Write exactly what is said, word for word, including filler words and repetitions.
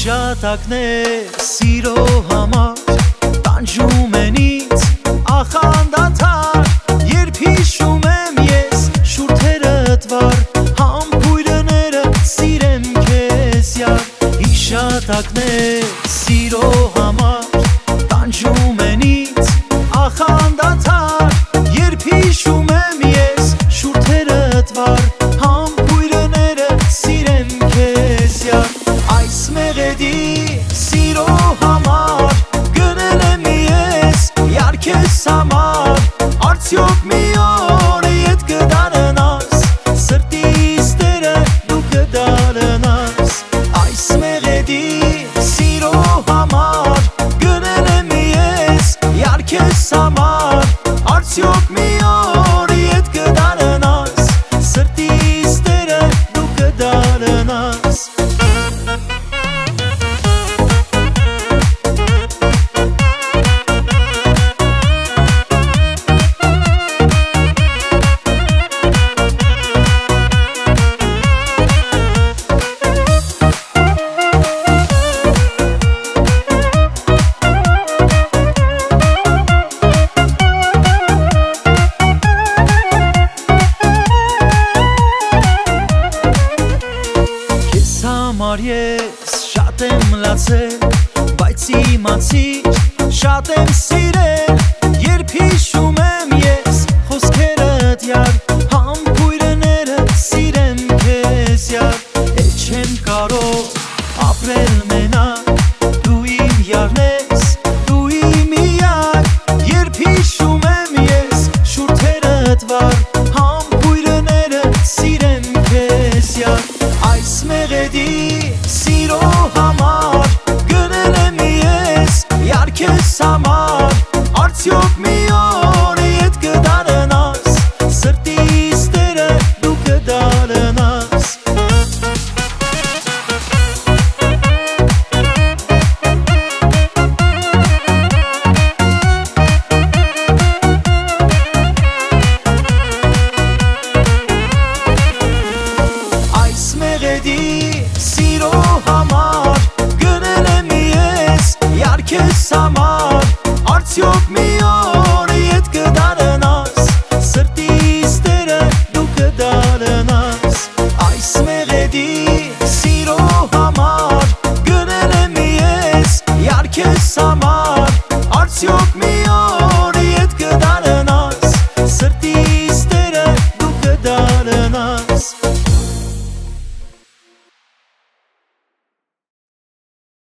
Հիշատակն է սիրո համար տանջում են ինձ ախանդաթար երբ հիշում եմ ես շուրթերդ վար համբույրները սիրեմ քեզ յար Հիշատակն է սիրո համար տանջում են ինձ ախանդաթար երբ հիշում եմ ես շուրթերդ վար համբույրները սիրեմ քեզ յար Այս մեղեդի սիրո համար գնել եմ ես յար քեզ համար Արդյոք մի օր ետ կդառնաս սրտիս տերը դու կդառնաս Այս մեղեդի սիրո համար գնել եմ ես յար քեզ համար Արդյոք մի օր ետ կդառնաս սրտիս տերը դու կդառնաս Համար ես շատ եմ լացել բայց իմացիր շատ եմ սիրել երբ հիշում եմ ես խոսքերդ յար համբույրներդ սիրեմ քեզ յար Էլ չեմ կարող ապրել մենակ դու իմ յարն ես դու իմ միակ երբ հիշում եմ ես շուրթերդ վար համբույրներդ սիրեմ քեզ յար Այս մեղեդի սիրո համար գնել եմ ես յար քեզ համար Արդյոք մի օր ետ կդառնաս սրտիս տերը դու կդառնաս Այս մեղեդի սիրո համար գնել եմ ես յար քեզ համար Արդյոք մի օր ետ կդառնաս սրտիս տերը դու կդառնաս Այս մեղեդի սիրո համար գնել եմ ես յար քեզ համար Արդյոք մի օր